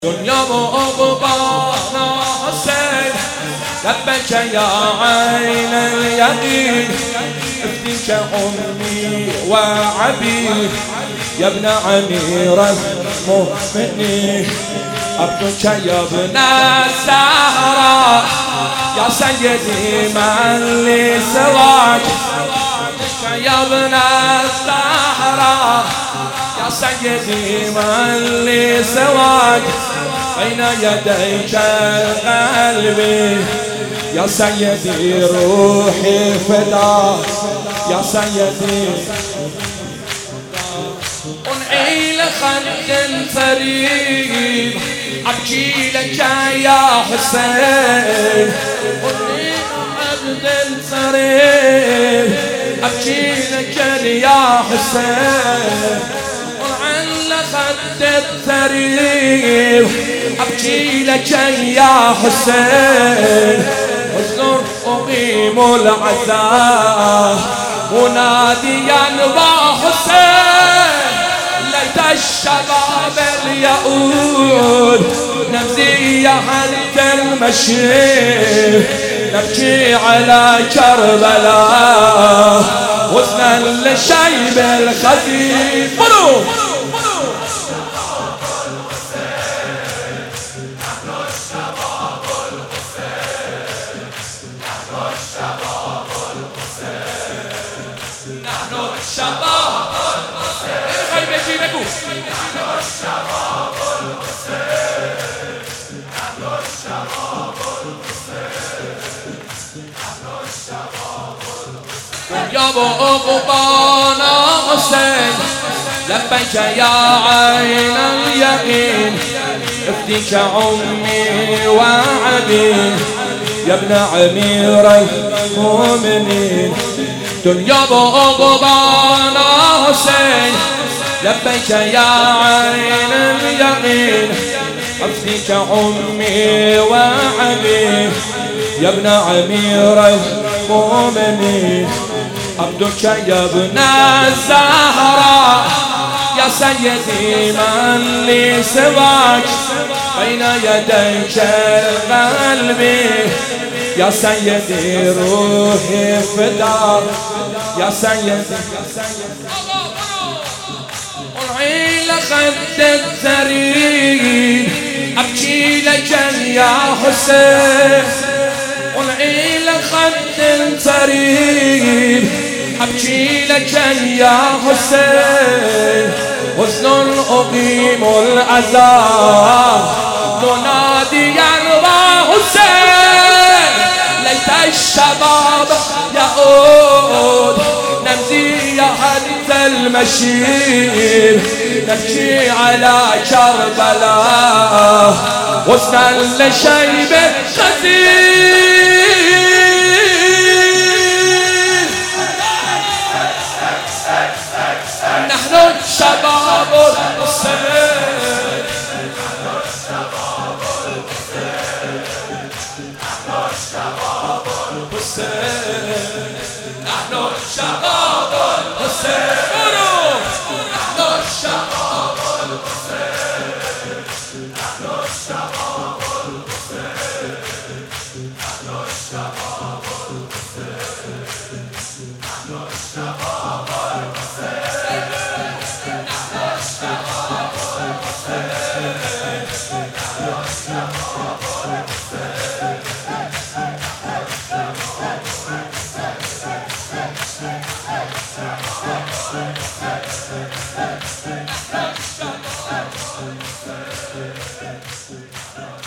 دنيا وعقبانا حسين لبيك يا عين اليقين افديك امي وعبيد يا ابن امير المؤمنين عبدك يا ابن الزهراء يا سيدي من لي سواك يا ابن الزهراء يا سيدي من لي سواك بين يديك قلبي يا سيدي روحي فداك يا سيدي انعي لخد فريد ابكي لك يا حسين انعي عبد الفريد ابكي لك يا حسين خد الثريد أبكي لك يا حسين أزور أقيم العزاء مناديا وحسين ليت الشباب اليهود نمزي حتى المشي نبكي على كربلاء وزنا للشيب الخفيف يا ابو عقبانا حسين لبيك يا عين اليقين افديك امي وعبيد يا ابن امير المؤمنين دنيا ابو عقبانا حسين لبيك يا عين اليقين افديك امي وعبيد يا ابن امير المؤمنين عبدك يا ابن الزهراء يا سيدي من لي سواك بين يديك قلبي يا سيدي روحي فداك يا سيدي انعي لخد الثريد ابكي لك يا حسين انعي لخد الثريد أبكي لك يا حسين حزن أقيم العزاء مناديا وحسين ليت الشباب يعود نمزي حتى المشير نبكي على كربلاء وزنا لشيب خزين نحن شباب الحسين نحن شباب الحسين نحن شباب الحسين نحن شباب الحسين نحن شباب الحسين نحن شباب الحسين نحن شباب الحسين نحن شباب الحسين